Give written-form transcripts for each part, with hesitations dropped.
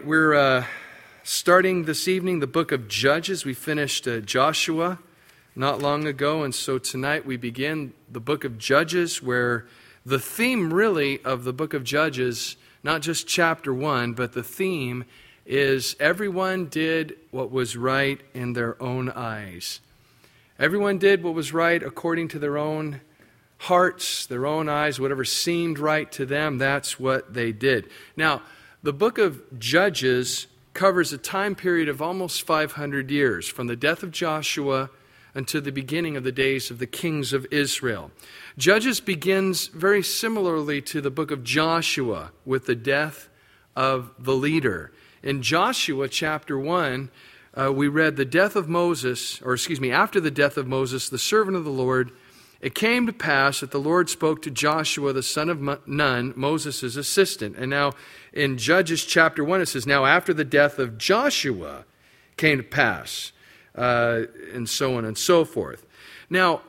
we're starting this evening the book of Judges. We finished Joshua not long ago, and so tonight we begin the book of Judges, where the theme really of the book of Judges, not just chapter 1, but the theme is everyone did what was right in their own eyes. Everyone did what was right according to their own hearts, their own eyes, whatever seemed right to them, that's what they did. Now, the book of Judges covers a time period of almost 500 years, from the death of Joshua until the beginning of the days of the kings of Israel. Judges begins very similarly to the book of Joshua with the death of the leader. In Joshua chapter 1, we read the death of Moses, after the death of Moses, the servant of the Lord, it came to pass that the Lord spoke to Joshua, the son of Nun, Moses' assistant. And now in Judges chapter 1, it says, now after the death of Joshua came to pass, and so on and so forth. Now,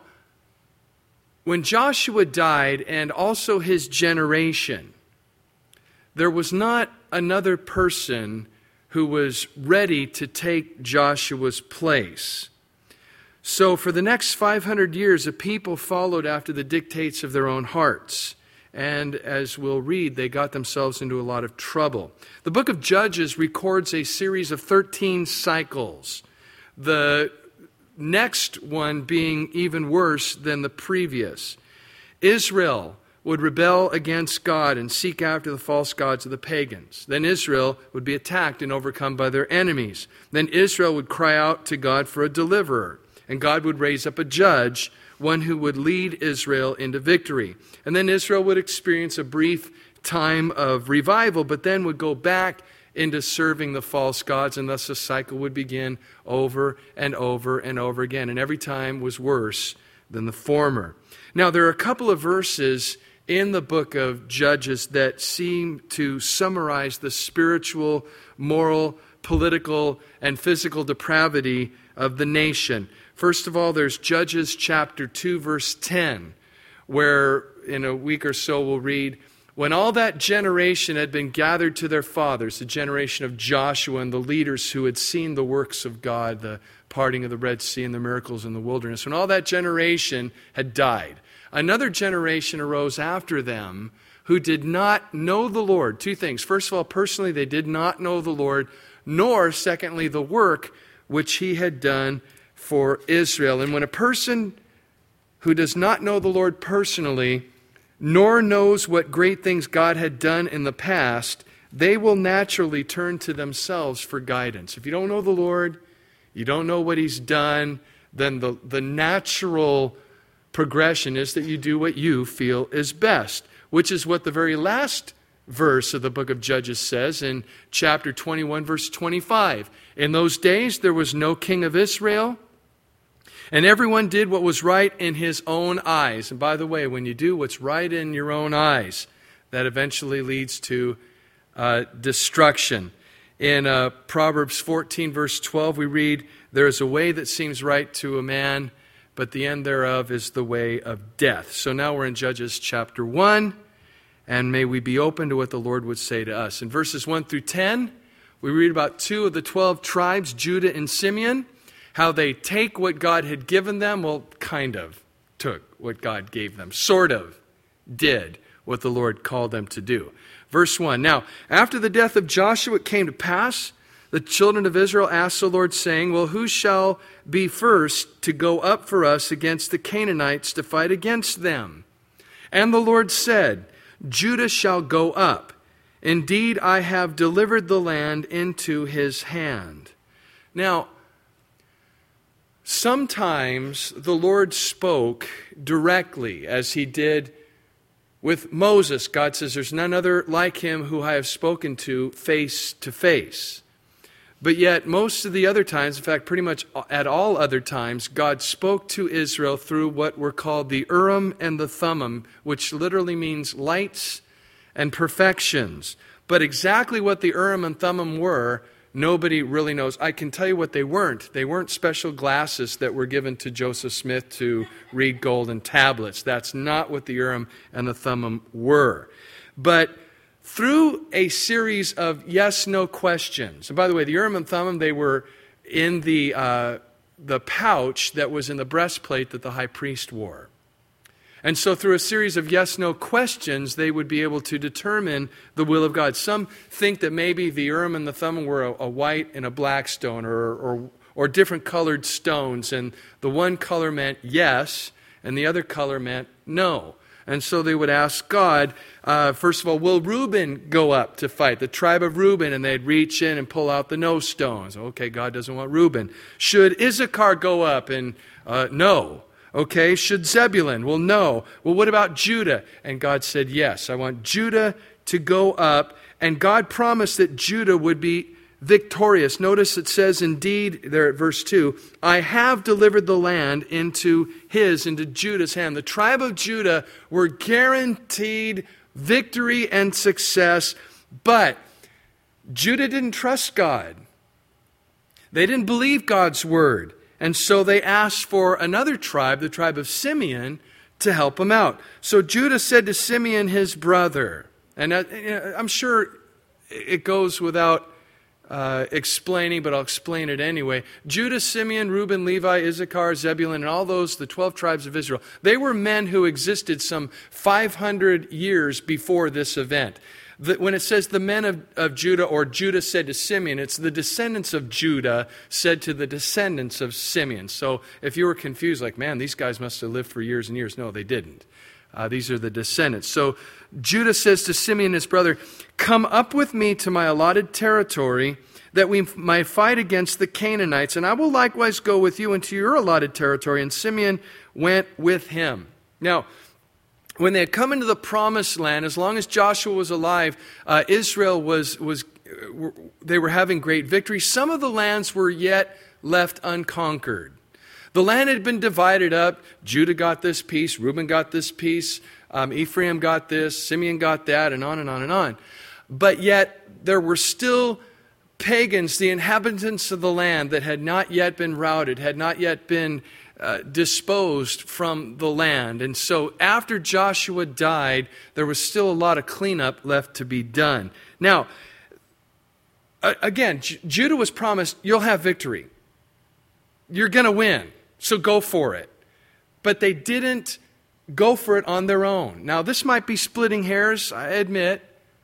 when Joshua died, and also his generation, there was not another person who was ready to take Joshua's place. So for the next 500 years, the people followed after the dictates of their own hearts. And as we'll read, they got themselves into a lot of trouble. The book of Judges records a series of 13 cycles. The next one being even worse than the previous. Israel would rebel against God and seek after the false gods of the pagans. Then Israel would be attacked and overcome by their enemies. Then Israel would cry out to God for a deliverer. And God would raise up a judge, one who would lead Israel into victory. And then Israel would experience a brief time of revival, but then would go back into serving the false gods, and thus the cycle would begin over and over and over again. And every time was worse than the former. Now, there are a couple of verses in the book of Judges that seem to summarize the spiritual, moral, political, and physical depravity of the nation. First of all, there's Judges chapter 2, verse 10, where in a week or so we'll read, when all that generation had been gathered to their fathers, the generation of Joshua and the leaders who had seen the works of God, the parting of the Red Sea and the miracles in the wilderness, when all that generation had died, another generation arose after them who did not know the Lord. Two things. First of all, personally, they did not know the Lord, nor, secondly, the work which he had done for Israel. And when a person who does not know the Lord personally, nor knows what great things God had done in the past, they will naturally turn to themselves for guidance. If you don't know the Lord, you don't know what he's done, then the natural progression is that you do what you feel is best, which is what the very last verse of the book of Judges says in chapter 21, verse 25. In those days there was no king of Israel, and everyone did what was right in his own eyes. And by the way, when you do what's right in your own eyes, that eventually leads to destruction. In Proverbs 14, verse 12, we read, there is a way that seems right to a man, but the end thereof is the way of death. So now we're in Judges chapter 1, and may we be open to what the Lord would say to us. In verses 1 through 10, we read about 2 of the 12 tribes, Judah and Simeon, how they take what God had given them, well, kind of took what God gave them, sort of did what the Lord called them to do. Verse 1, now, after the death of Joshua, it came to pass, the children of Israel asked the Lord, saying, well, who shall be first to go up for us against the Canaanites to fight against them? And the Lord said, Judah shall go up. Indeed, I have delivered the land into his hand. Now, sometimes the Lord spoke directly, as he did with Moses. God says, there's none other like him who I have spoken to face to face. But yet, most of the other times, in fact, pretty much at all other times, God spoke to Israel through what were called the Urim and the Thummim, which literally means lights and perfections. But exactly what the Urim and Thummim were, nobody really knows. I can tell you what they weren't. They weren't special glasses that were given to Joseph Smith to read golden tablets. That's not what the Urim and the Thummim were. But through a series of yes-no questions. And by the way, the Urim and Thummim, they were in the pouch that was in the breastplate that the high priest wore. And so through a series of yes-no questions, they would be able to determine the will of God. Some think that maybe the Urim and the Thummim were a white and a black stone or different colored stones. And the one color meant yes, and the other color meant no. And so they would ask God, first of all, will Reuben go up to fight? The tribe of Reuben, and they'd reach in and pull out the no stones. Okay, God doesn't want Reuben. Should Issachar go up? And no. Okay, should Zebulun? Well, no. Well, what about Judah? And God said, yes, I want Judah to go up. And God promised that Judah would be victorious. Notice it says, indeed, there at verse 2, I have delivered the land into Judah's hand. The tribe of Judah were guaranteed victory and success, but Judah didn't trust God. They didn't believe God's word. And so they asked for another tribe, the tribe of Simeon, to help them out. So Judah said to Simeon, his brother, and I'm sure it goes without explaining, but I'll explain it anyway. Judah, Simeon, Reuben, Levi, Issachar, Zebulun, and all those, the 12 tribes of Israel, they were men who existed some 500 years before this event. When it says the men of Judah, or Judah said to Simeon, it's the descendants of Judah said to the descendants of Simeon. So if you were confused, like, man, these guys must have lived for years and years. No, they didn't. These are the descendants. So Judah says to Simeon, his brother, come up with me to my allotted territory, that we might fight against the Canaanites, and I will likewise go with you into your allotted territory. And Simeon went with him. Now, when they had come into the promised land, as long as Joshua was alive, Israel they were having great victory. Some of the lands were yet left unconquered. The land had been divided up. Judah got this piece, Reuben got this piece, Ephraim got this, Simeon got that, and on and on and on. But yet there were still pagans, the inhabitants of the land, that had not yet been routed, had not yet been disposed from the land. And so after Joshua died, there was still a lot of cleanup left to be done. Now, again, Judah was promised, you'll have victory. You're going to win, so go for it. But they didn't go for it on their own. Now, this might be splitting hairs, I admit,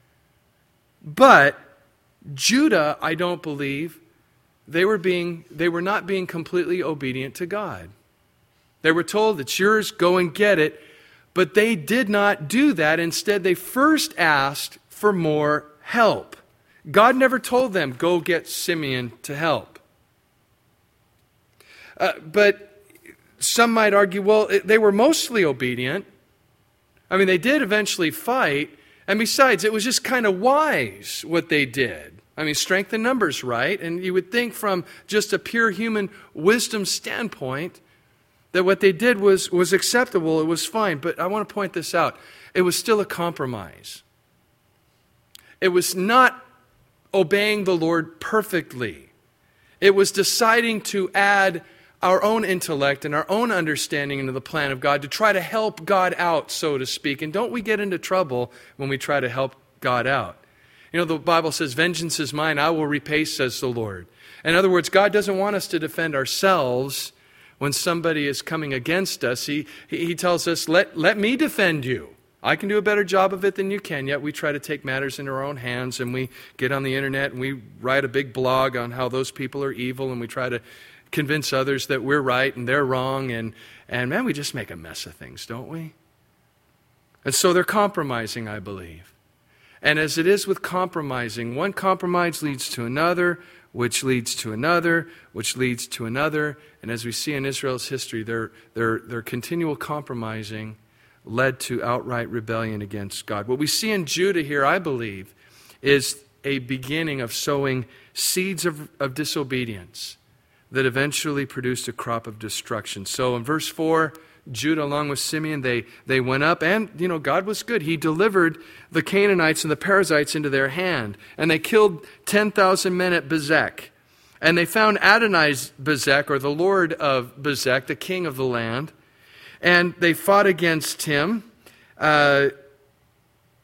but Judah, I don't believe, they were not being completely obedient to God. They were told, it's yours, go and get it. But they did not do that. Instead, they first asked for more help. God never told them, go get Simeon to help. But some might argue, well, they were mostly obedient. I mean, they did eventually fight. And besides, it was just kind of wise what they did. I mean, strength in numbers, right? And you would think from just a pure human wisdom standpoint that what they did was acceptable, it was fine. But I want to point this out. It was still a compromise. It was not obeying the Lord perfectly. It was deciding to add our own intellect and our own understanding into the plan of God to try to help God out, so to speak. And don't we get into trouble when we try to help God out? You know, the Bible says, vengeance is mine, I will repay, says the Lord. In other words, God doesn't want us to defend ourselves when somebody is coming against us. He tells us, let me defend you. I can do a better job of it than you can. Yet we try to take matters into our own hands, and we get on the internet and we write a big blog on how those people are evil, and we try to convince others that we're right and they're wrong. And man, we just make a mess of things, don't we? And so they're compromising, I believe. And as it is with compromising, one compromise leads to another, which leads to another, which leads to another. And as we see in Israel's history, their continual compromising led to outright rebellion against God. What we see in Judah here, I believe, is a beginning of sowing seeds of disobedience that eventually produced a crop of destruction. So in verse 4, Judah along with Simeon, they went up, and God was good. He delivered the Canaanites and the Perizzites into their hand, and they killed 10,000 men at Bezek. And they found Adonai-Bezek, or the Lord of Bezek, the king of the land, and they fought against him.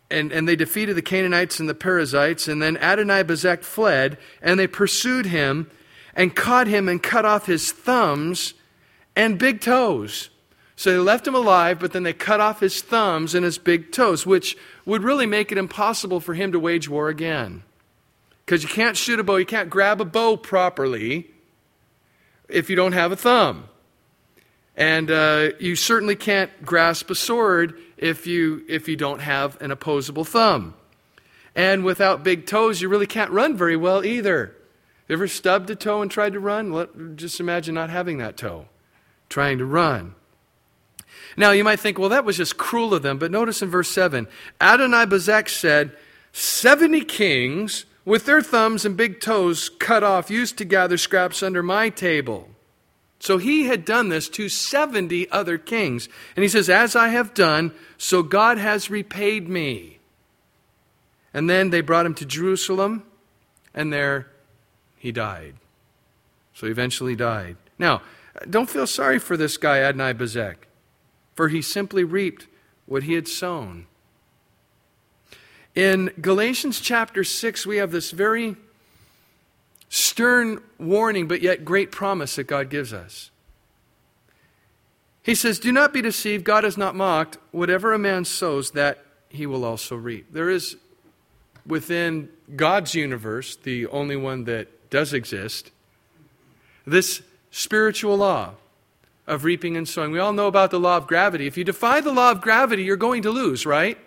and they defeated the Canaanites and the Perizzites, and then Adonai-Bezek fled, and they pursued him and caught him and cut off his thumbs and big toes. So they left him alive, but then they cut off his thumbs and his big toes, which would really make it impossible for him to wage war again. Because you can't shoot a bow, you can't grab a bow properly if you don't have a thumb. And you certainly can't grasp a sword if you don't have an opposable thumb. And without big toes, you really can't run very well either. You ever stubbed a toe and tried to run? Just imagine not having that toe, trying to run. Now, you might think, well, that was just cruel of them. But notice in verse 7, Adonai-Bezek said, 70 kings with their thumbs and big toes cut off used to gather scraps under my table. So he had done this to 70 other kings. And he says, as I have done, so God has repaid me. And then they brought him to Jerusalem, and there he died. So he eventually died. Now, don't feel sorry for this guy, Adonai-Bezek, for he simply reaped what he had sown. In Galatians chapter 6, we have this very stern warning, but yet great promise that God gives us. He says, do not be deceived, God is not mocked. Whatever a man sows, that he will also reap. There is, within God's universe, the only one that does exist, this spiritual law of reaping and sowing. We all know about the law of gravity. If you defy the law of gravity, you're going to lose, right?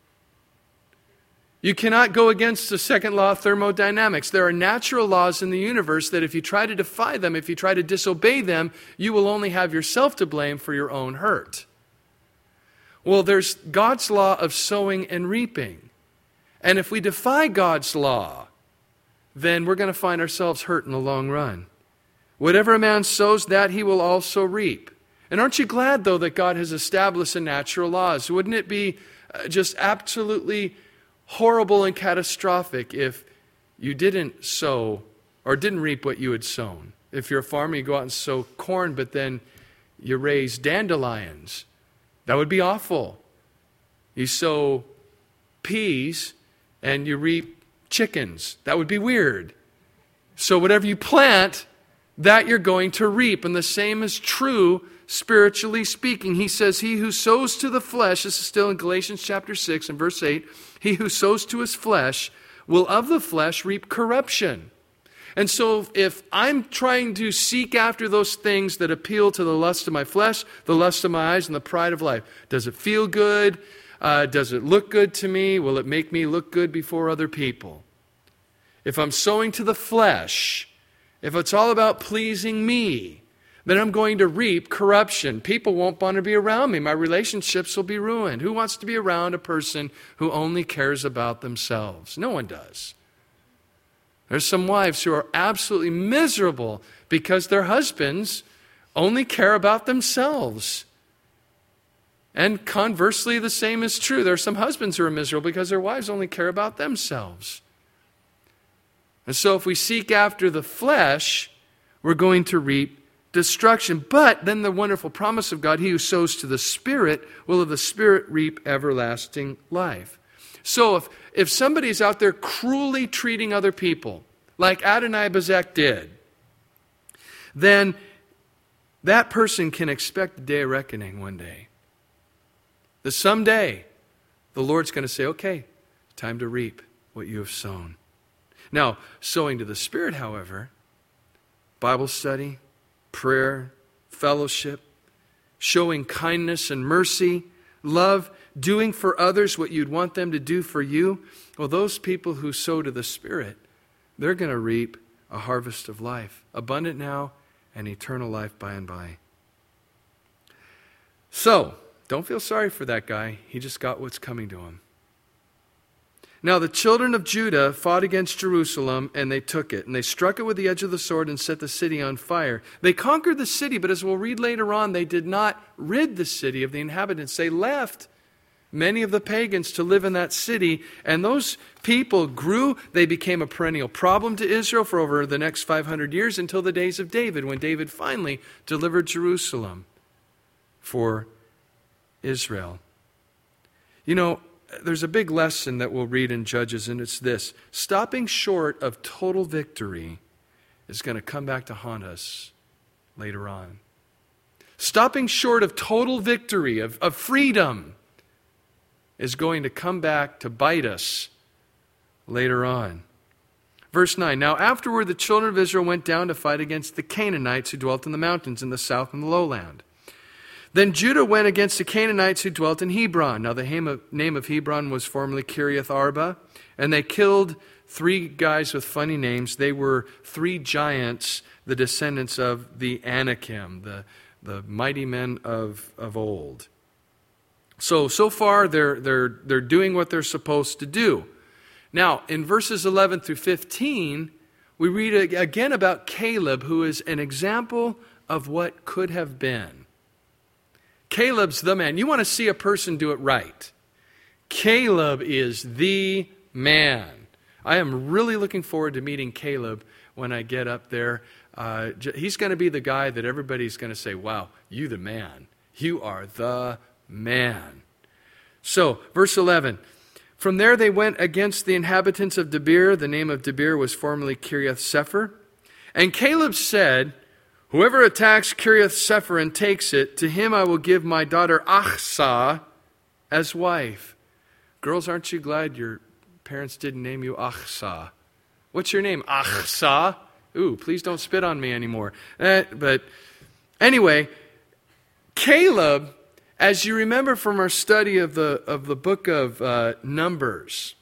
You cannot go against the second law of thermodynamics. There are natural laws in the universe that if you try to defy them, if you try to disobey them, you will only have yourself to blame for your own hurt. Well, there's God's law of sowing and reaping. And if we defy God's law, then we're going to find ourselves hurt in the long run. Whatever a man sows, that he will also reap. And aren't you glad, though, that God has established the natural laws? Wouldn't it be just absolutely horrible and catastrophic if you didn't sow or didn't reap what you had sown? If you're a farmer, you go out and sow corn, but then you raise dandelions. That would be awful. You sow peas and you reap chickens. That would be weird. So whatever you plant, that you're going to reap. And the same is true spiritually speaking. He says, he who sows to the flesh, this is still in Galatians chapter 6 and verse 8, he who sows to his flesh will of the flesh reap corruption. And so if I'm trying to seek after those things that appeal to the lust of my flesh, the lust of my eyes, and the pride of life, does it feel good? Does it look good to me? Will it make me look good before other people? If I'm sowing to the flesh, if it's all about pleasing me, then I'm going to reap corruption. People won't want to be around me. My relationships will be ruined. Who wants to be around a person who only cares about themselves? No one does. There's some wives who are absolutely miserable because their husbands only care about themselves. And conversely, the same is true. There are some husbands who are miserable because their wives only care about themselves. And so if we seek after the flesh, we're going to reap destruction. But then the wonderful promise of God, he who sows to the Spirit will of the Spirit reap everlasting life. So if somebody's out there cruelly treating other people, like Adonai-Bezek did, then that person can expect the day of reckoning one day. That someday the Lord's going to say, okay, time to reap what you have sown. Now, sowing to the Spirit, however, Bible study, prayer, fellowship, showing kindness and mercy, love, doing for others what you'd want them to do for you, well, those people who sow to the Spirit, they're going to reap a harvest of life, abundant now and eternal life by and by. So, don't feel sorry for that guy. He just got what's coming to him. Now the children of Judah fought against Jerusalem, and they took it. And they struck it with the edge of the sword and set the city on fire. They conquered the city, but as we'll read later on, they did not rid the city of the inhabitants. They left many of the pagans to live in that city, and those people grew. They became a perennial problem to Israel for over the next 500 years until the days of David, when David finally delivered Jerusalem for Israel. You know, there's a big lesson that we'll read in Judges, and it's this. Stopping short of total victory is going to come back to haunt us later on. Stopping short of total victory, of freedom, is going to come back to bite us later on. Verse 9, now afterward the children of Israel went down to fight against the Canaanites who dwelt in the mountains in the south and the lowland. Then Judah went against the Canaanites who dwelt in Hebron. Now the name of Hebron was formerly Kiriath Arba, and they killed 3 guys with funny names. They were 3 giants, the descendants of the Anakim, the mighty men of old. So far they're doing what they're supposed to do. Now, in verses 11 through 15, we read again about Caleb, who is an example of what could have been. Caleb's the man. You want to see a person do it right. Caleb is the man. I am really looking forward to meeting Caleb when I get up there. He's going to be the guy that everybody's going to say, wow, you the man. You are the man. So, verse 11. From there they went against the inhabitants of Debir. The name of Debir was formerly Kiriath Sepher. And Caleb said, whoever attacks Kiriath Sepher and takes it, to him I will give my daughter Achsah as wife. Girls, aren't you glad your parents didn't name you Achsah? What's your name? Achsah? Ooh, please don't spit on me anymore. But anyway, Caleb, as you remember from our study of the book of Numbers,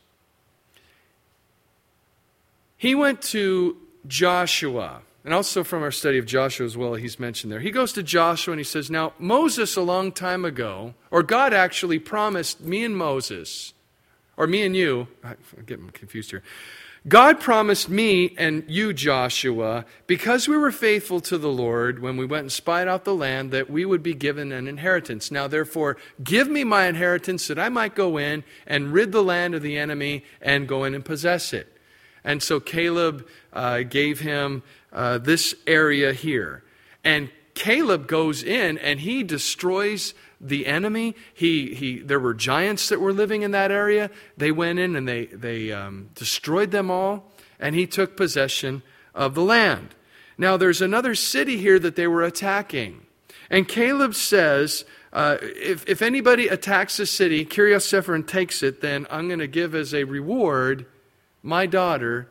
he went to Joshua, and also from our study of Joshua as well, he's mentioned there. He goes to Joshua and he says, now Moses a long time ago, or God actually promised me and Moses, or me and you, I'm getting confused here. God promised me and you, Joshua, because we were faithful to the Lord when we went and spied out the land, that we would be given an inheritance. Now, therefore, give me my inheritance that I might go in and rid the land of the enemy and go in and possess it. And so Caleb gave him this area here. And Caleb goes in and he destroys the enemy. There were giants that were living in that area. They went in and they destroyed them all, and he took possession of the land. Now there's another city here that they were attacking. And Caleb says, if anybody attacks the city, Kiriath Sepher, and takes it, then I'm going to give as a reward my daughter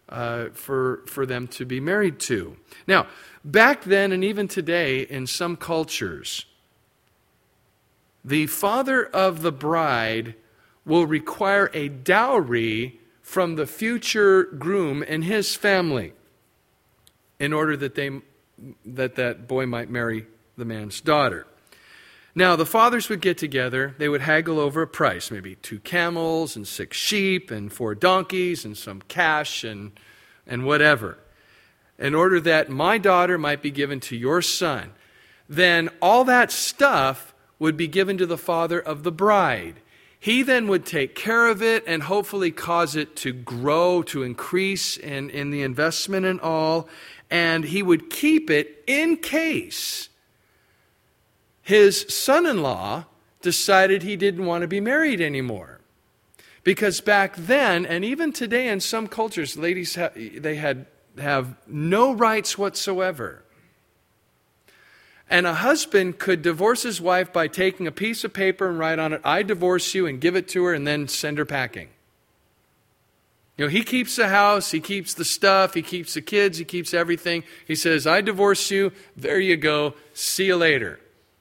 for them to be married to. Now, back then and even today in some cultures, the father of the bride will require a dowry from the future groom and his family in order that boy might marry the man's daughter. Now, the fathers would get together. They would haggle over a price, maybe 2 camels and 6 sheep and 4 donkeys and some cash and whatever, in order that my daughter might be given to your son. Then all that stuff would be given to the father of the bride. He then would take care of it and hopefully cause it to grow, to increase in the investment and all. And he would keep it in case his son-in-law decided he didn't want to be married anymore. Because back then, and even today in some cultures, ladies have no rights whatsoever. And a husband could divorce his wife by taking a piece of paper and write on it, I divorce you, and give it to her and then send her packing. You know, he keeps the house, he keeps the stuff, he keeps the kids, he keeps everything. He says, I divorce you, there you go, see you later.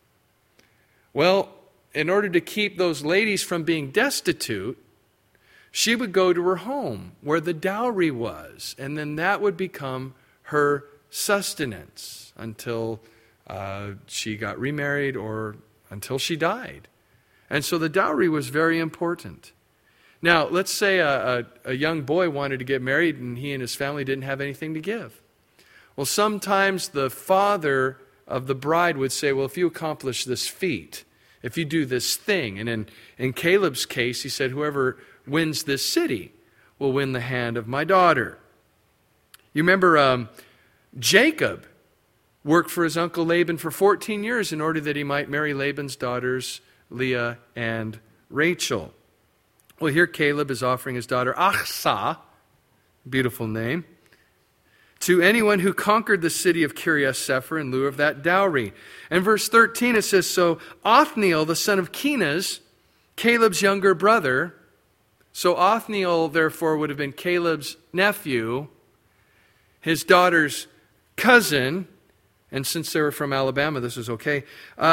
Well, in order to keep those ladies from being destitute, she would go to her home where the dowry was, and then that would become her sustenance until she got remarried or until she died. And so the dowry was very important. Now, let's say a young boy wanted to get married and he and his family didn't have anything to give. Well, sometimes the father of the bride would say, well, if you accomplish this feat, if you do this thing, and in Caleb's case, he said, whoever wins this city will win the hand of my daughter. You remember Jacob worked for his uncle Laban for 14 years in order that he might marry Laban's daughters, Leah and Rachel. Well, here Caleb is offering his daughter Achsah, beautiful name, to anyone who conquered the city of Kiriath Sepher in lieu of that dowry. And verse 13 it says, so Othniel, the son of Kenaz, Caleb's younger brother, so Othniel therefore would have been Caleb's nephew, his daughter's cousin, and since they were from Alabama, this is okay.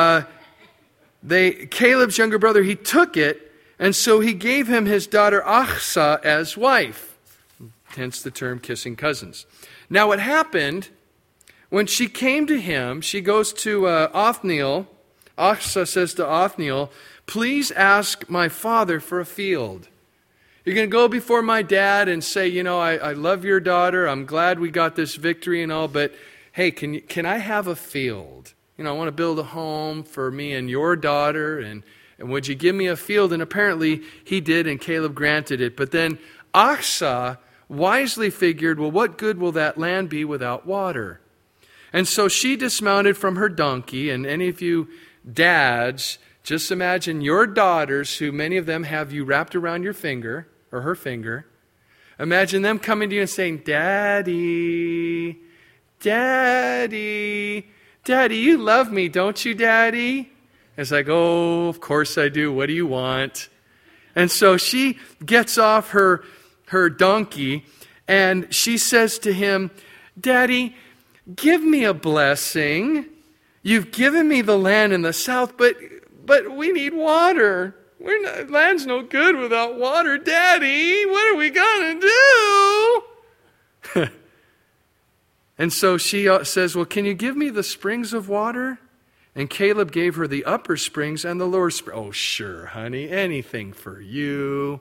Caleb's younger brother, he took it, and so he gave him his daughter Achsah as wife. Hence the term kissing cousins. Now what happened, when she came to him, she goes to Othniel. Achsah says to Othniel, please ask my father for a field. You're going to go before my dad and say, I love your daughter. I'm glad we got this victory and all, but hey, can I have a field? I want to build a home for me and your daughter, and would you give me a field? And apparently he did, and Caleb granted it. But then Achsah wisely figured, well, what good will that land be without water? And so she dismounted from her donkey, and any of you dads, just imagine your daughters, who many of them have you wrapped around your finger, or her finger. Imagine them coming to you and saying, Daddy, Daddy, Daddy, you love me, don't you, Daddy? It's like, oh, of course I do. What do you want? And so she gets off her donkey, and she says to him, Daddy, give me a blessing. You've given me the land in the south, but we need water. Land's no good without water. Daddy, what are we going to do? And so she says, well, can you give me the springs of water? And Caleb gave her the upper springs and the lower springs. Oh, sure, honey, anything for you.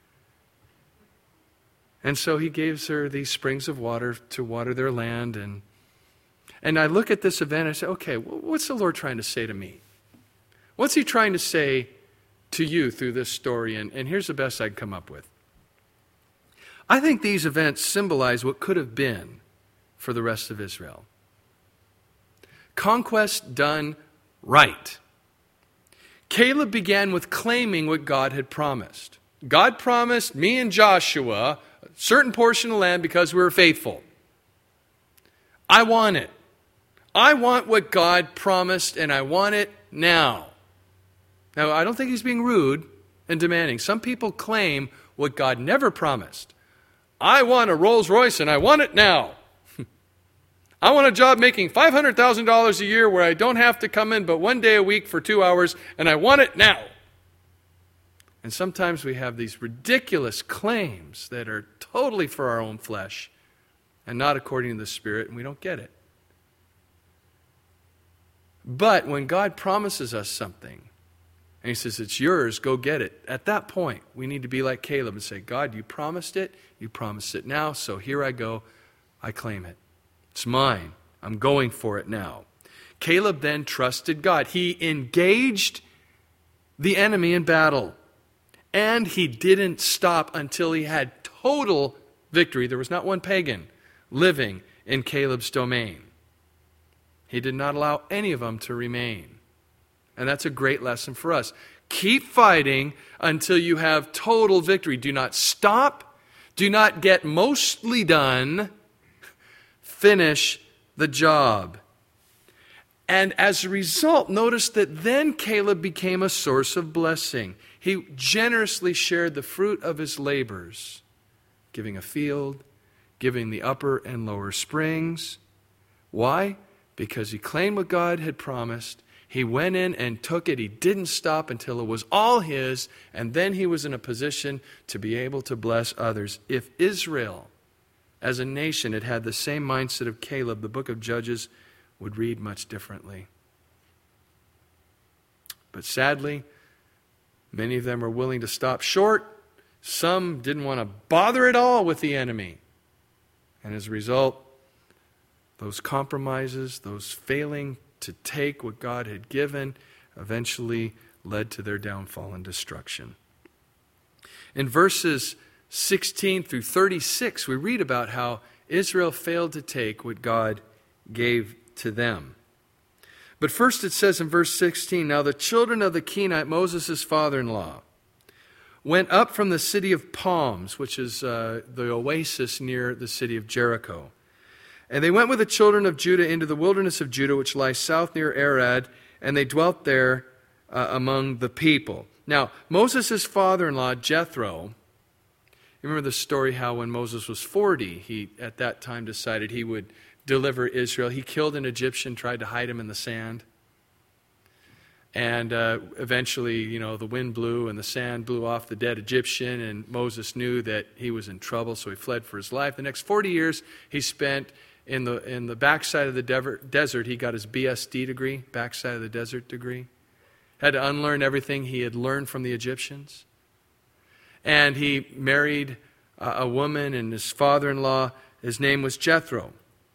And so he gives her these springs of water to water their land. And I look at this event and I say, okay, what's the Lord trying to say to me? What's he trying to say to you through this story? And here's the best I'd come up with. I think these events symbolize what could have been for the rest of Israel. Conquest done right. Caleb began with claiming what God had promised. God promised me and Joshua a certain portion of land because we were faithful. I want it. I want what God promised, and I want it now. Now, I don't think he's being rude and demanding. Some people claim what God never promised. I want a Rolls Royce, and I want it now. I want a job making $500,000 a year where I don't have to come in but one day a week for 2 hours, and I want it now. And sometimes we have these ridiculous claims that are totally for our own flesh and not according to the Spirit, and we don't get it. But when God promises us something, and he says, it's yours, go get it. At that point, we need to be like Caleb and say, God, you promised it now, so here I go, I claim it. It's mine. I'm going for it now. Caleb then trusted God. He engaged the enemy in battle. And he didn't stop until he had total victory. There was not one pagan living in Caleb's domain. He did not allow any of them to remain. And that's a great lesson for us. Keep fighting until you have total victory. Do not stop. Do not get mostly done. Finish the job. And as a result, notice that then Caleb became a source of blessing. He generously shared the fruit of his labors, giving a field, giving the upper and lower springs. Why? Because he claimed what God had promised. He went in and took it. He didn't stop until it was all his, and then he was in a position to be able to bless others. If Israel, as a nation, had the same mindset of Caleb, the book of Judges would read much differently. But sadly, many of them are willing to stop short. Some didn't want to bother at all with the enemy. And as a result, those compromises, those failing to take what God had given, eventually led to their downfall and destruction. In verses 16 through 36, we read about how Israel failed to take what God gave to them. But first it says in verse 16, now the children of the Kenite, Moses' father-in-law, went up from the city of Palms, which is the oasis near the city of Jericho. And they went with the children of Judah into the wilderness of Judah, which lies south near Arad, and they dwelt there among the people. Now, Moses' father-in-law, Jethro, you remember the story how when Moses was 40, he at that time decided he would deliver Israel. He killed an Egyptian, tried to hide him in the sand. And eventually, the wind blew and the sand blew off the dead Egyptian, and Moses knew that he was in trouble, so he fled for his life. The next 40 years he spent in the backside of the desert. He got his BSD degree, backside of the desert degree. Had to unlearn everything he had learned from the Egyptians. And he married a woman, and his father-in-law, his name was Jethro.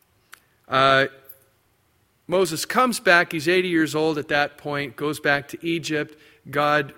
Moses comes back. He's 80 years old at that point, goes back to Egypt. God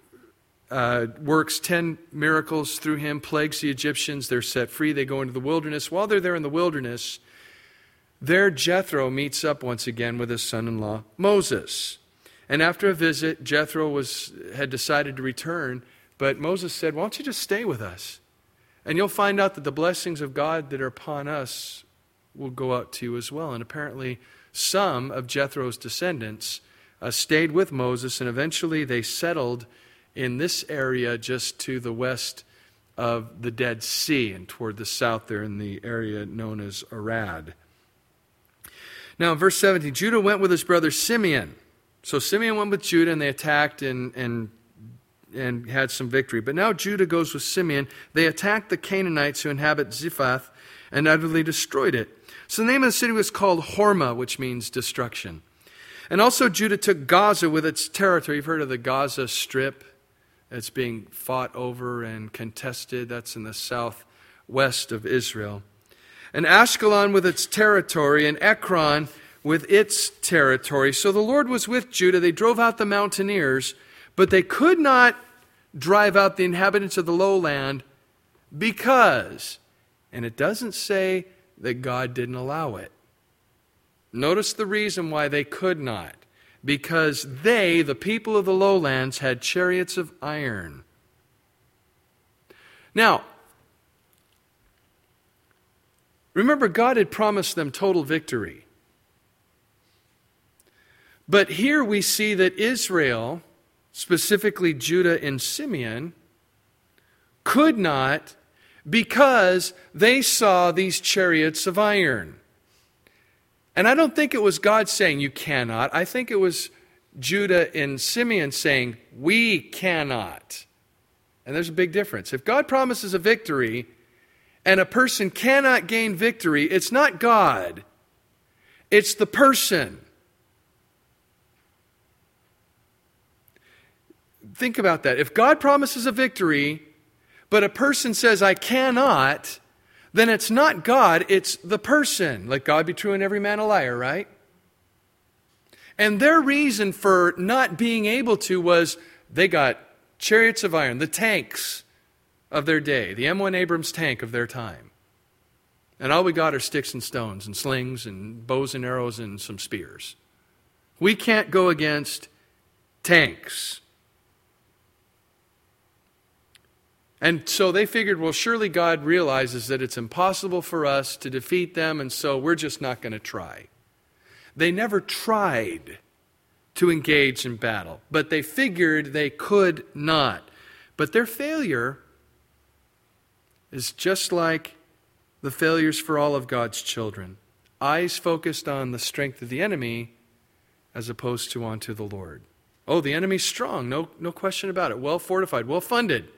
works 10 miracles through him, plagues the Egyptians. They're set free. They go into the wilderness. While they're there in the wilderness, there Jethro meets up once again with his son-in-law, Moses. And after a visit, Jethro had decided to return, but Moses said, "Why don't you just stay with us? And you'll find out that the blessings of God that are upon us will go out to you as well." And apparently some of Jethro's descendants stayed with Moses, and eventually they settled in this area just to the west of the Dead Sea and toward the south there in the area known as Arad. Now in verse 17, Judah went with his brother Simeon. So Simeon went with Judah, and they attacked and had some victory. But now Judah goes with Simeon. They attacked the Canaanites who inhabit Ziphath and utterly destroyed it. So the name of the city was called Hormah, which means destruction. And also Judah took Gaza with its territory. You've heard of the Gaza Strip. It's being fought over and contested. That's in the southwest of Israel. And Ashkelon with its territory, and Ekron with its territory. So the Lord was with Judah. They drove out the mountaineers, but they could not drive out the inhabitants of the lowland because, and it doesn't say that God didn't allow it. Notice the reason why they could not. Because they, the people of the lowlands, had chariots of iron. Now, remember, God had promised them total victory. But here we see that Israel, specifically Judah and Simeon, could not, because they saw these chariots of iron. And I don't think it was God saying, "You cannot." I think it was Judah and Simeon saying, "We cannot." And there's a big difference. If God promises a victory and a person cannot gain victory, it's not God. It's the person. Think about that. If God promises a victory, but a person says, "I cannot," then it's not God, it's the person. Let God be true and every man a liar, right? And their reason for not being able to was they got chariots of iron, the tanks of their day, the M1 Abrams tank of their time. And all we got are sticks and stones and slings and bows and arrows and some spears. We can't go against tanks. And so they figured, well, surely God realizes that it's impossible for us to defeat them, and so we're just not going to try. They never tried to engage in battle, but they figured they could not. But their failure is just like the failures for all of God's children. Eyes focused on the strength of the enemy as opposed to onto the Lord. Oh, the enemy's strong, no question about it. Well fortified, well funded.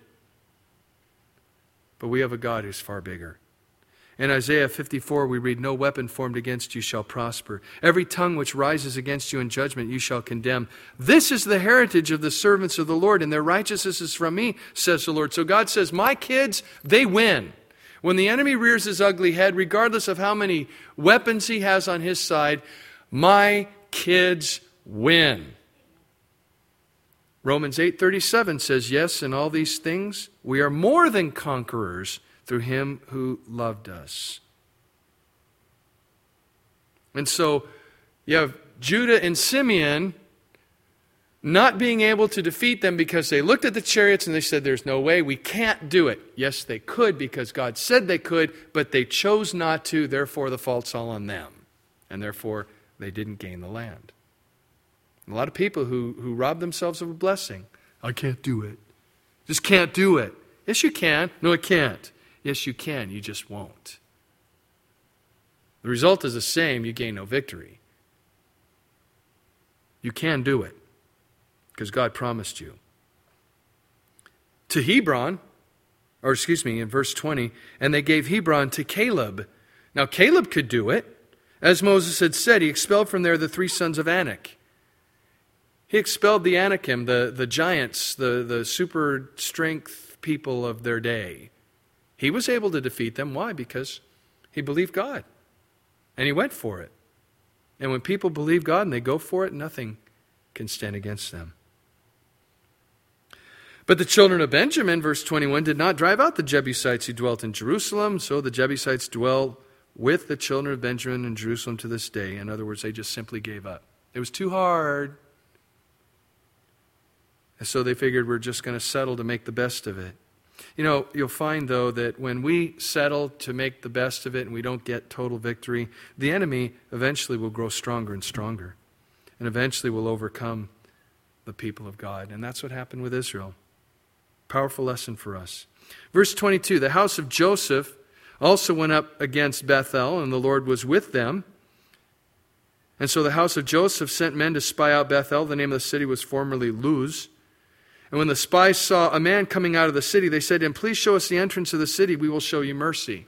But we have a God who's far bigger. In Isaiah 54, we read, "No weapon formed against you shall prosper. Every tongue which rises against you in judgment you shall condemn. This is the heritage of the servants of the Lord, and their righteousness is from me, says the Lord." So God says, my kids, they win. When the enemy rears his ugly head, regardless of how many weapons he has on his side, my kids win. Romans 8:37 says, "Yes, in all these things we are more than conquerors through him who loved us." And so you have Judah and Simeon not being able to defeat them because they looked at the chariots and they said, there's no way, we can't do it. Yes, they could because God said they could, but they chose not to, therefore the fault's all on them. And therefore they didn't gain the land. A lot of people who rob themselves of a blessing. I can't do it. Just can't do it. Yes, you can. No, I can't. Yes, you can. You just won't. The result is the same. You gain no victory. You can do it because God promised you. To Hebron, in verse 20, and they gave Hebron to Caleb. Now, Caleb could do it. As Moses had said, he expelled from there the 3 sons of Anak. He expelled the Anakim, the giants, the super strength people of their day. He was able to defeat them. Why? Because he believed God. And he went for it. And when people believe God and they go for it, nothing can stand against them. But the children of Benjamin, verse 21, did not drive out the Jebusites who dwelt in Jerusalem. So the Jebusites dwell with the children of Benjamin in Jerusalem to this day. In other words, they just simply gave up. It was too hard. And so they figured we're just going to settle to make the best of it. You know, you'll find, though, that when we settle to make the best of it and we don't get total victory, the enemy eventually will grow stronger and stronger. And eventually will overcome the people of God. And that's what happened with Israel. Powerful lesson for us. Verse 22, the house of Joseph also went up against Bethel, and the Lord was with them. And so the house of Joseph sent men to spy out Bethel. The name of the city was formerly Luz. And when the spies saw a man coming out of the city, they said to him, please show us the entrance of the city, we will show you mercy.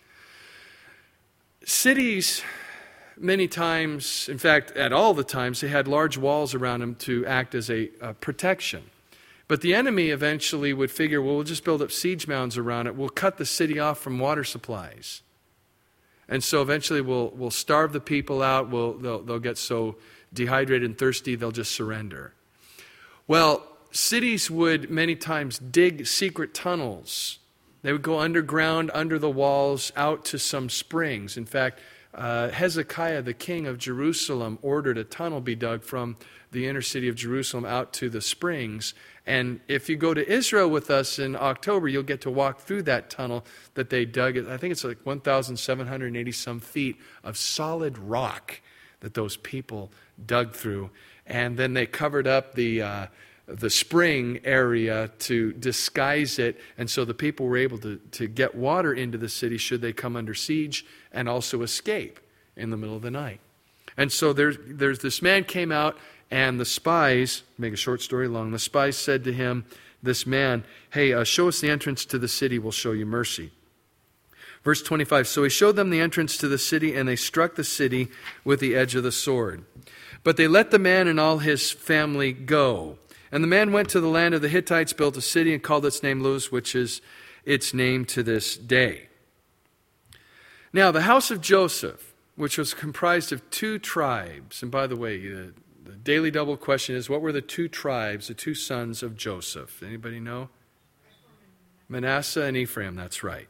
Cities, many times, in fact, at all the times, they had large walls around them to act as a protection. But the enemy eventually would figure, well, we'll just build up siege mounds around it. We'll cut the city off from water supplies. And so eventually we'll starve the people out. They'll get so dehydrated and thirsty, they'll just surrender. Well, cities would many times dig secret tunnels. They would go underground, under the walls, out to some springs. In fact, Hezekiah, the king of Jerusalem, ordered a tunnel be dug from the inner city of Jerusalem out to the springs. And if you go to Israel with us in October, you'll get to walk through that tunnel that they dug. I think it's like 1,780 some feet of solid rock that those people dug through. And then they covered up the spring area to disguise it, and so the people were able to get water into the city should they come under siege and also escape in the middle of the night. And so there's this man came out, and the spies, make a short story long, the spies said to him, this man, hey, show us the entrance to the city, we'll show you mercy. Verse 25, so he showed them the entrance to the city, and they struck the city with the edge of the sword. But they let the man and all his family go. And the man went to the land of the Hittites, built a city, and called its name Luz, which is its name to this day. Now, the house of Joseph, which was comprised of 2 tribes, and by the way, the daily double question is, what were the 2 tribes, the 2 sons of Joseph? Anybody know? Manasseh and Ephraim, that's right.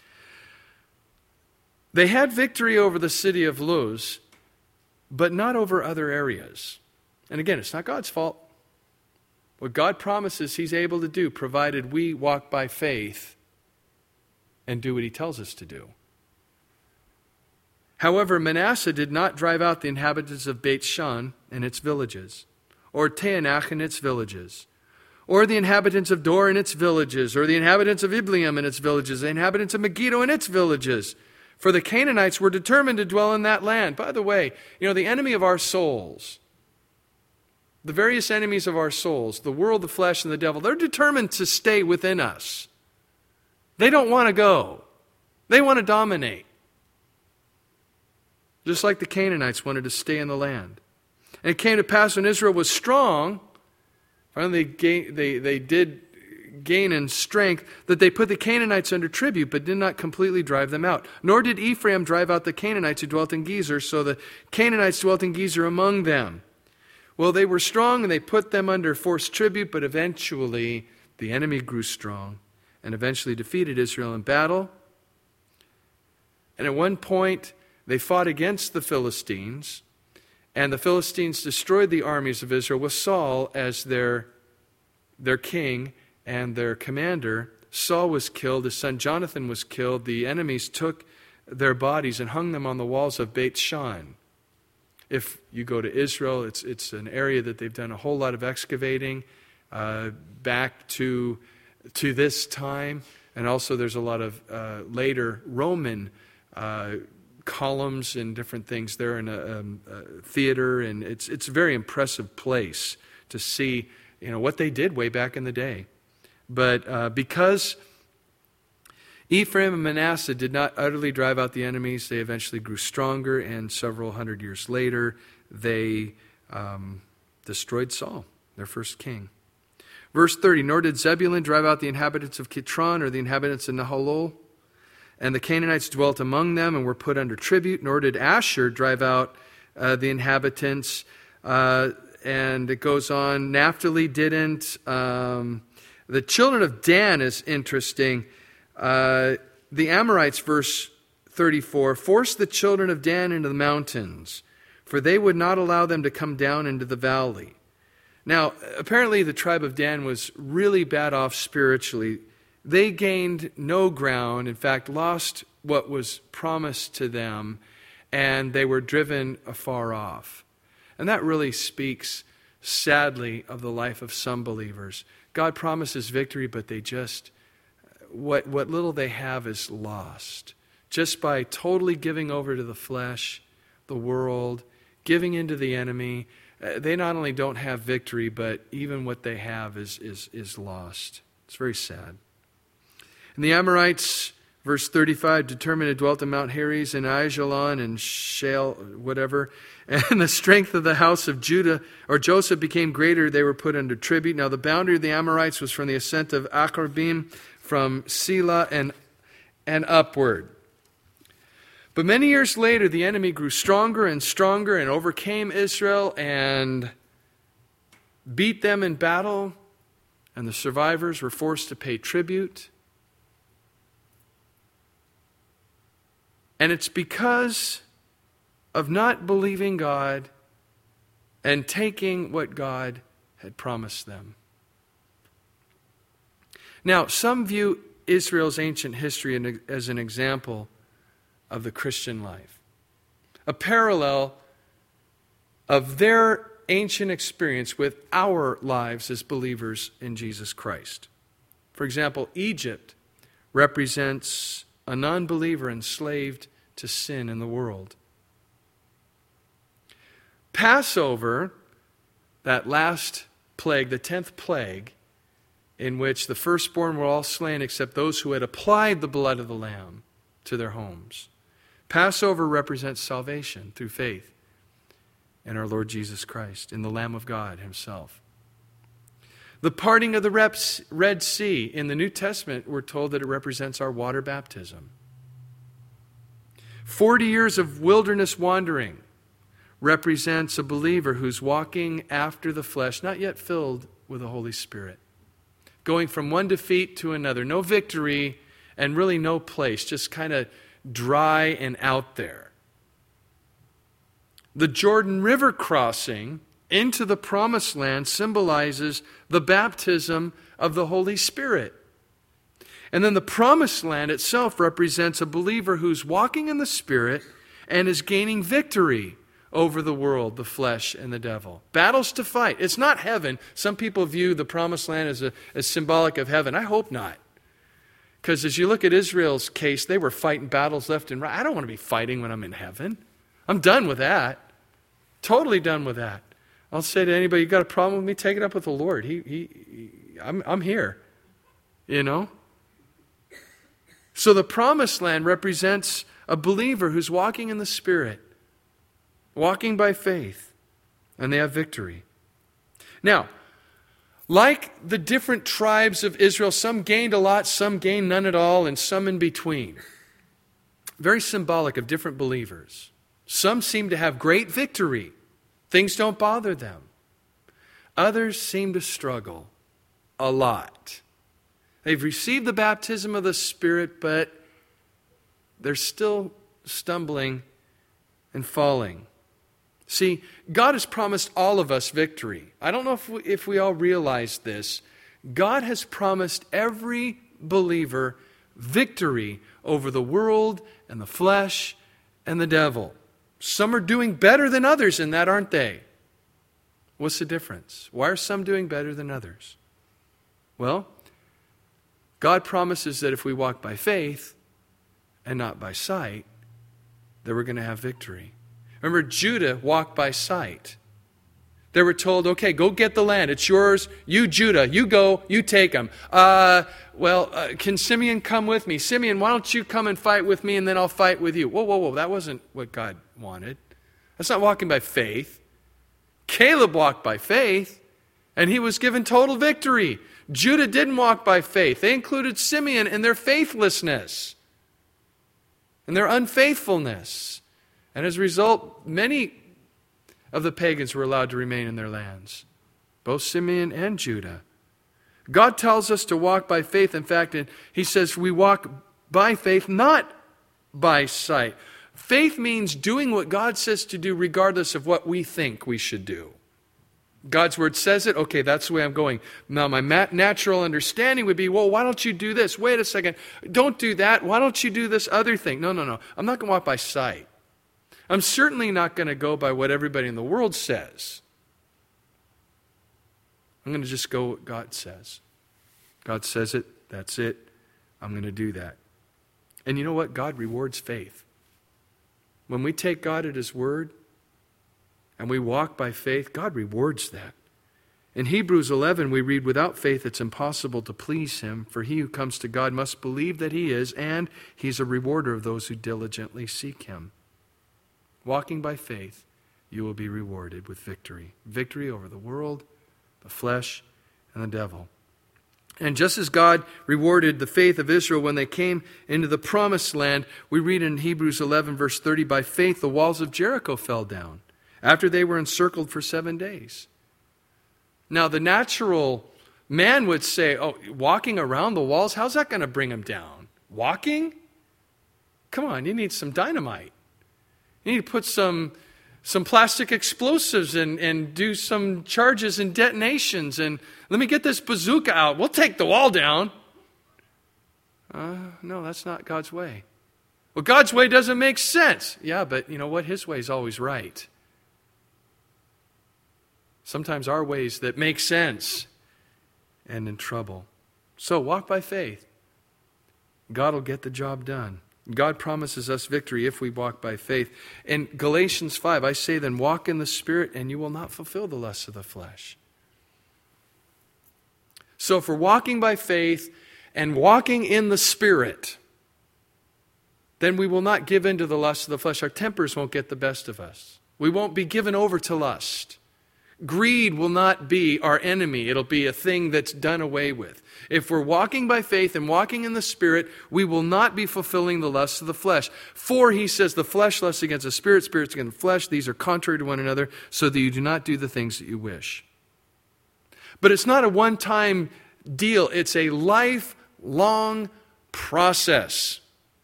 They had victory over the city of Luz, but not over other areas. And again, it's not God's fault. What God promises He's able to do, provided we walk by faith and do what He tells us to do. However, Manasseh did not drive out the inhabitants of Beit Shan and its villages, or Taanach and its villages, or the inhabitants of Dor and its villages, or the inhabitants of Ibleam and its villages, the inhabitants of Megiddo and its villages. For the Canaanites were determined to dwell in that land. By the way, the enemy of our souls, the various enemies of our souls, the world, the flesh, and the devil, they're determined to stay within us. They don't want to go. They want to dominate. Just like the Canaanites wanted to stay in the land. And it came to pass when Israel was strong, finally they did gain in strength, that they put the Canaanites under tribute, but did not completely drive them out. Nor did Ephraim drive out the Canaanites who dwelt in Gezer, so the Canaanites dwelt in Gezer among them. Well, they were strong and they put them under forced tribute, but eventually the enemy grew strong and eventually defeated Israel in battle. And at one point, they fought against the Philistines, And the Philistines destroyed the armies of Israel with Saul as their king and their commander. Saul was killed. His son Jonathan was killed. The enemies took their bodies and hung them on the walls of Beit Shan. If you go to Israel, it's an area that they've done a whole lot of excavating back to this time. And also there's a lot of later Roman columns and different things there in a theater. And it's a very impressive place to see what they did way back in the day. But because Ephraim and Manasseh did not utterly drive out the enemies, they eventually grew stronger, and several hundred years later, they destroyed Saul, their first king. Verse 30, nor did Zebulun drive out the inhabitants of Kitron or the inhabitants of Nahalol, and the Canaanites dwelt among them and were put under tribute, nor did Asher drive out the inhabitants. And it goes on, Naphtali didn't. The children of Dan is interesting. The Amorites, verse 34, forced the children of Dan into the mountains, for they would not allow them to come down into the valley. Now, apparently the tribe of Dan was really bad off spiritually. They gained no ground, in fact, lost what was promised to them, and they were driven afar off. And that really speaks, sadly, of the life of some believers. God promises victory, but they just, what little they have is lost. Just by totally giving over to the flesh, the world, giving into the enemy, they not only don't have victory, but even what they have is lost. It's very sad. And the Amorites, verse 35, determined to dwell in Mount Heres and Aijalon and Shale, whatever. And the strength of the house of Judah, or Joseph, became greater. They were put under tribute. Now the boundary of the Amorites was from the ascent of Akrabim, from Selah and upward. But many years later, the enemy grew stronger and stronger and overcame Israel and beat them in battle. And the survivors were forced to pay tribute. And it's because of not believing God and taking what God had promised them. Now, some view Israel's ancient history as an example of the Christian life, a parallel of their ancient experience with our lives as believers in Jesus Christ. For example, Egypt represents a non-believer enslaved to sin in the world. Passover, that last plague, the 10th plague, in which the firstborn were all slain except those who had applied the blood of the Lamb to their homes. Passover represents salvation through faith in our Lord Jesus Christ, in the Lamb of God Himself. The parting of the Red Sea, in the New Testament, we're told that it represents our water baptism. 40 years of wilderness wandering represents a believer who's walking after the flesh, not yet filled with the Holy Spirit. Going from one defeat to another. No victory and really no place. Just kind of dry and out there. The Jordan River crossing into the Promised Land symbolizes the baptism of the Holy Spirit. And then the Promised Land itself represents a believer who's walking in the Spirit and is gaining victory over the world, the flesh, and the devil. Battles to fight. It's not heaven. Some people view the Promised Land as symbolic of heaven. I hope not. Because as you look at Israel's case, they were fighting battles left and right. I don't want to be fighting when I'm in heaven. I'm done with that. Totally done with that. I'll say to anybody, you got a problem with me? Take it up with the Lord. I'm here. You know? So the Promised Land represents a believer who's walking in the Spirit, walking by faith, and they have victory. Now, like the different tribes of Israel, some gained a lot, some gained none at all, and some in between. Very symbolic of different believers. Some seem to have great victory. Things don't bother them. Others seem to struggle a lot. They've received the baptism of the Spirit, but they're still stumbling and falling. See, God has promised all of us victory. I don't know if we all realize this. God has promised every believer victory over the world and the flesh and the devil. Some are doing better than others in that, aren't they? What's the difference? Why are some doing better than others? Well, God promises that if we walk by faith and not by sight, that we're going to have victory. Remember, Judah walked by sight. They were told, okay, go get the land. It's yours. You, Judah, you go, you take them. Can Simeon come with me? Simeon, why don't you come and fight with me and then I'll fight with you? Whoa. That wasn't what God wanted. That's not walking by faith. Caleb walked by faith, and he was given total victory. Judah didn't walk by faith. They included Simeon in their faithlessness and their unfaithfulness. And as a result, many of the pagans were allowed to remain in their lands, both Simeon and Judah. God tells us to walk by faith. In fact, He says we walk by faith, not by sight. Faith means doing what God says to do regardless of what we think we should do. God's Word says it, okay, that's the way I'm going. Now, my natural understanding would be, well, why don't you do this? Wait a second, don't do that. Why don't you do this other thing? No. I'm not going to walk by sight. I'm certainly not going to go by what everybody in the world says. I'm going to just go what God says. God says it, that's it. I'm going to do that. And you know what? God rewards faith. When we take God at His word and we walk by faith, God rewards that. In Hebrews 11, we read, without faith it's impossible to please Him, for he who comes to God must believe that He is, and He's a rewarder of those who diligently seek Him. Walking by faith, you will be rewarded with victory. Victory over the world, the flesh, and the devil. And just as God rewarded the faith of Israel when they came into the promised land, we read in Hebrews 11, verse 30, by faith the walls of Jericho fell down after they were encircled for 7 days. Now, the natural man would say, oh, walking around the walls, how's that going to bring them down? Walking? Come on, you need some dynamite. You need to put some plastic explosives and do some charges and detonations. And let me get this bazooka out. We'll take the wall down. No, that's not God's way. Well, God's way doesn't make sense. Yeah, but you know what? His way is always right. Sometimes our ways that make sense end in trouble. So walk by faith. God will get the job done. God promises us victory if we walk by faith. In Galatians 5, I say then, walk in the Spirit and you will not fulfill the lusts of the flesh. So if we're walking by faith and walking in the Spirit, then we will not give in to the lusts of the flesh. Our tempers won't get the best of us. We won't be given over to lust. Greed will not be our enemy. It'll be a thing that's done away with. If we're walking by faith and walking in the Spirit, we will not be fulfilling the lusts of the flesh. For, he says, the flesh lusts against the Spirit, Spirit's against the flesh. These are contrary to one another, so that you do not do the things that you wish. But it's not a one-time deal. It's a lifelong process.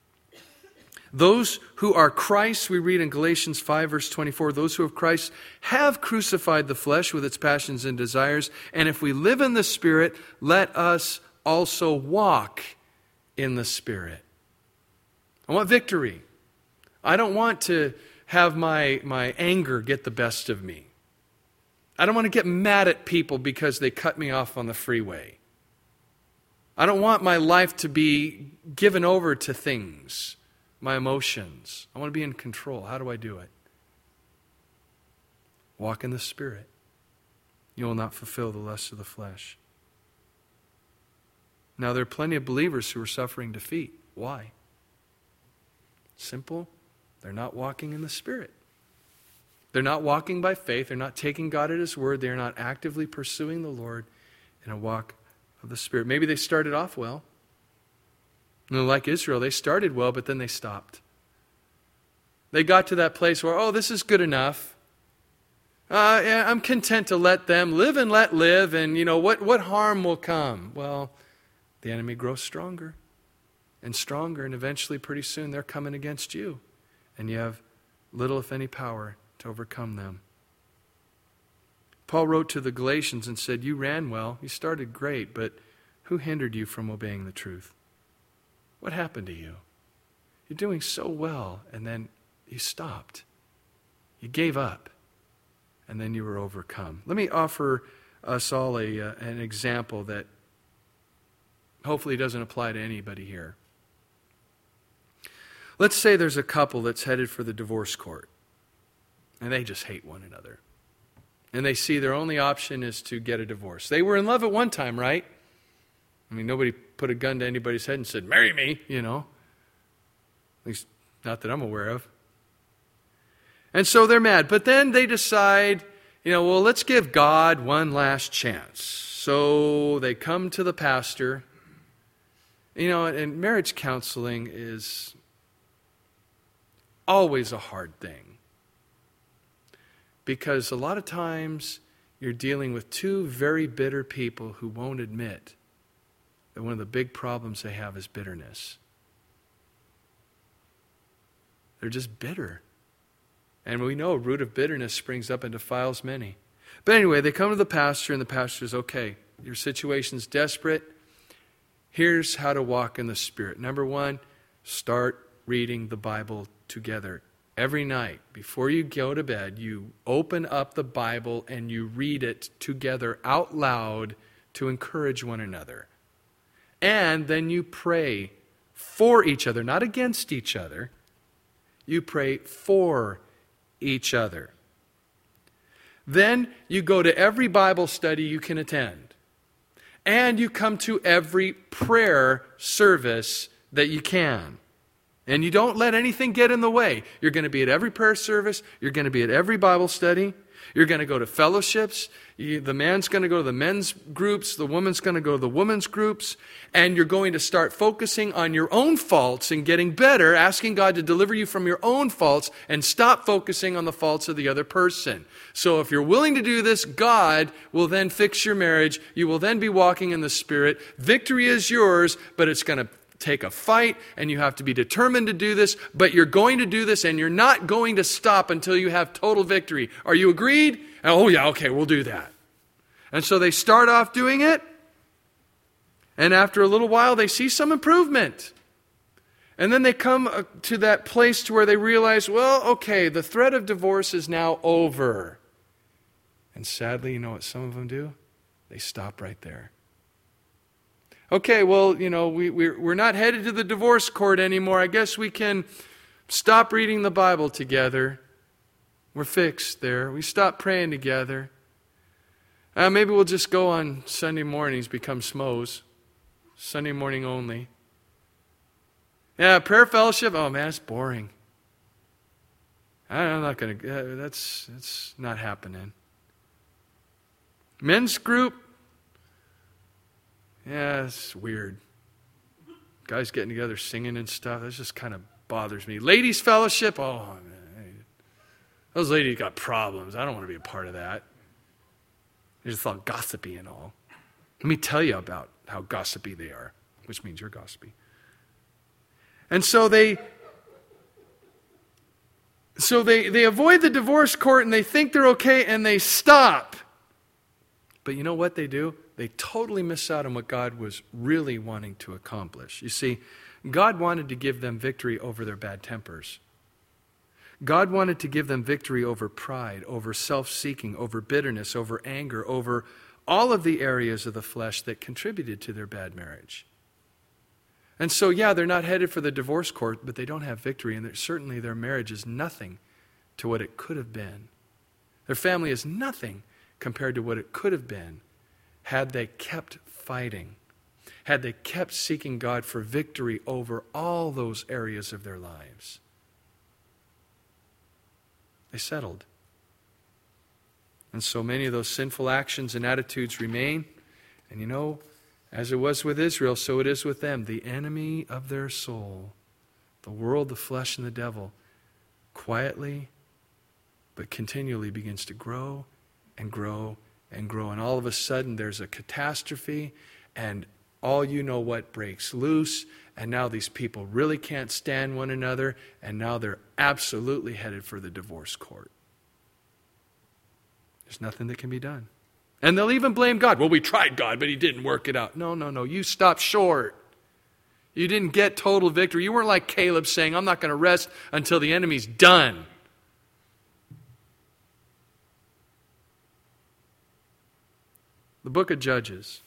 Those who are Christ, we read in Galatians 5, verse 24, those who have Christ have crucified the flesh with its passions and desires. And if we live in the Spirit, let us also walk in the Spirit. I want victory. I don't want to have my anger get the best of me. I don't want to get mad at people because they cut me off on the freeway. I don't want my life to be given over to things. My emotions. I want to be in control. How do I do it? Walk in the Spirit. You will not fulfill the lusts of the flesh. Now, there are plenty of believers who are suffering defeat. Why? Simple. They're not walking in the Spirit. They're not walking by faith. They're not taking God at His word. They're not actively pursuing the Lord in a walk of the Spirit. Maybe they started off well. Like Israel, they started well, but then they stopped. They got to that place where, oh, this is good enough. I'm content to let them live and let live, and what harm will come? Well, the enemy grows stronger and stronger, and eventually pretty soon they're coming against you. And you have little, if any, power to to overcome them. Paul wrote to the Galatians and said, you ran well, you started great, but who hindered you from obeying the truth? What happened to you? You're doing so well, and then you stopped. You gave up, and then you were overcome. Let me offer us all an example that hopefully doesn't apply to anybody here. Let's say there's a couple that's headed for the divorce court, and they just hate one another. And they see their only option is to get a divorce. They were in love at one time, right? I mean, nobody put a gun to anybody's head and said, marry me, you know. At least not that I'm aware of. And so they're mad. But then they decide, well, let's give God one last chance. So they come to the pastor. And marriage counseling is always a hard thing. Because a lot of times you're dealing with two very bitter people who won't admit that one of the big problems they have is bitterness. They're just bitter. And we know a root of bitterness springs up and defiles many. But anyway, they come to the pastor, and the pastor says, okay, your situation's desperate. Here's how to walk in the Spirit. Number one, start reading the Bible together. Every night, before you go to bed, you open up the Bible and you read it together out loud to encourage one another. And then you pray for each other, not against each other. You pray for each other. Then you go to every Bible study you can attend. And you come to every prayer service that you can. And you don't let anything get in the way. You're going to be at every prayer service. You're going to be at every Bible study. You're going to go to fellowships. The man's going to go to the men's groups. The woman's going to go to the women's groups. And you're going to start focusing on your own faults and getting better, asking God to deliver you from your own faults and stop focusing on the faults of the other person. So if you're willing to do this, God will then fix your marriage. You will then be walking in the Spirit. Victory is yours, but it's going to take a fight, and you have to be determined to do this, but you're going to do this, and you're not going to stop until you have total victory. Are you agreed? Oh yeah, okay, we'll do that. And so they start off doing it, and after a little while, they see some improvement. And then they come to that place to where they realize, well, okay, the threat of divorce is now over. And sadly, you know what some of them do? They stop right there. Okay, well, we're not headed to the divorce court anymore. I guess we can stop reading the Bible together. We're fixed there. We stop praying together. Maybe we'll just go on Sunday mornings, become SMOs. Sunday morning only. Yeah, prayer fellowship. Oh man, it's boring. I'm not going to, that's not happening. Men's group. Yeah, it's weird. Guys getting together singing and stuff. That just kind of bothers me. Ladies' fellowship. Oh, man. Those ladies got problems. I don't want to be a part of that. They just thought gossipy and all. Let me tell you about how gossipy they are, which means you're gossipy. And so they avoid the divorce court and they think they're okay and they stop. But you know what they do? They totally miss out on what God was really wanting to accomplish. You see, God wanted to give them victory over their bad tempers. God wanted to give them victory over pride, over self-seeking, over bitterness, over anger, over all of the areas of the flesh that contributed to their bad marriage. And so, yeah, they're not headed for the divorce court, but they don't have victory, and certainly their marriage is nothing to what it could have been. Their family is nothing compared to what it could have been had they kept fighting, had they kept seeking God for victory over all those areas of their lives. They settled. And so many of those sinful actions and attitudes remain. And you know, as it was with Israel, so it is with them. The enemy of their soul, the world, the flesh, and the devil, quietly but continually begins to grow and grow and grow. And all of a sudden there's a catastrophe, and all you know what breaks loose, and now these people really can't stand one another, and now they're absolutely headed for the divorce court. There's nothing that can be done. And they'll even blame God. Well, we tried God, but He didn't work it out. No. You stopped short. You didn't get total victory. You weren't like Caleb saying, I'm not going to rest until the enemy's done. The book of Judges.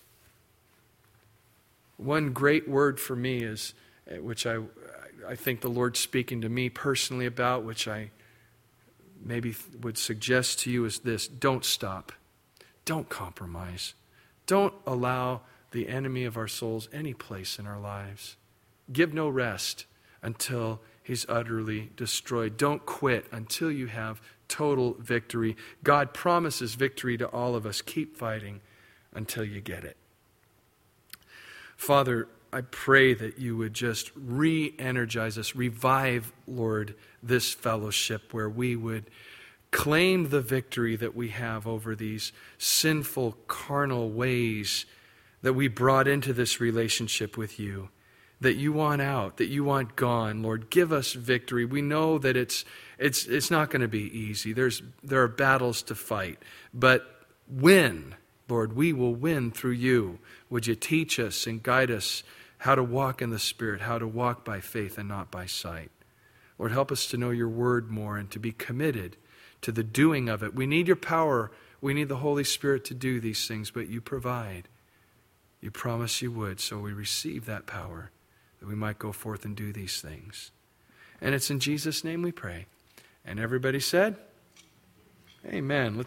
One great word for me is, which I think the Lord's speaking to me personally about, which I maybe would suggest to you, is this: don't stop. Don't compromise. Don't allow the enemy of our souls any place in our lives. Give no rest until he's utterly destroyed. Don't quit until you have total victory. God promises victory to all of us. Keep fighting until you get it. Father, I pray that you would just re-energize us, revive, Lord, this fellowship where we would claim the victory that we have over these sinful, carnal ways that we brought into this relationship with you, that you want out, that you want gone. Lord, give us victory. We know that it's not going to be easy. There are battles to fight, but win. Lord, we will win through you. Would you teach us and guide us how to walk in the Spirit, how to walk by faith and not by sight. Lord, help us to know your word more and to be committed to the doing of it. We need your power. We need the Holy Spirit to do these things, but you provide. You promise you would, so we receive that power that we might go forth and do these things. And it's in Jesus' name we pray. And everybody said, amen.